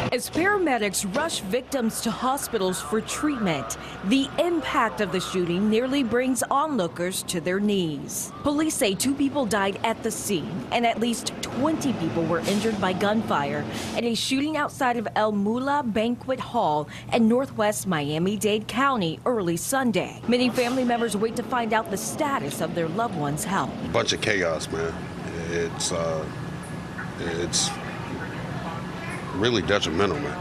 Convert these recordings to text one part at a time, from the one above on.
As paramedics rush victims to hospitals for treatment, the impact of the shooting nearly brings onlookers to their knees. Police say 2 people died at the scene and at least 20 people were injured by gunfire in a shooting outside of El Mula Banquet Hall in northwest Miami-Dade County early Sunday. Many family members wait to find out the status of their loved one's health. A bunch of chaos, man. It's really detrimental, man.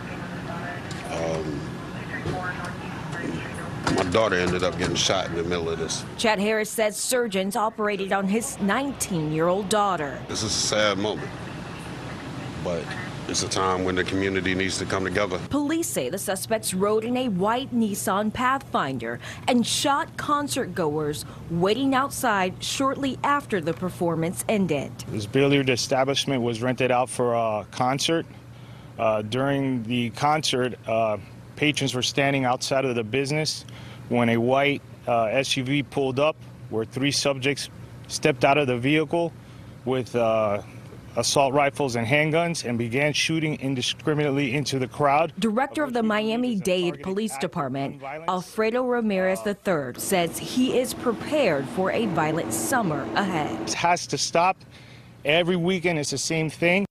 My daughter ended up getting shot in the middle of this. Chad Harris says surgeons operated on his 19-year-old daughter. This is a sad moment, but it's a time when the community needs to come together. Police say the suspects rode in a white Nissan Pathfinder and shot concert goers waiting outside shortly after the performance ended. This billiard establishment was rented out for a concert. During the concert, patrons were standing outside of the business when a white SUV pulled up, where 3 subjects stepped out of the vehicle with assault rifles and handguns and began shooting indiscriminately into the crowd. Director of the Miami-Dade Police Department, Alfredo Ramirez III, says he is prepared for a violent summer ahead. It has to stop. Every weekend it's the same thing.